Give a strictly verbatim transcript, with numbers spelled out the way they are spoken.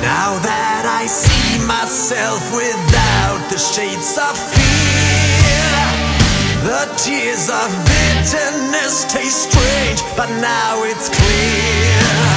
Now that I see myself without the shades of fear, the tears of bitterness taste strange, but now it's clear.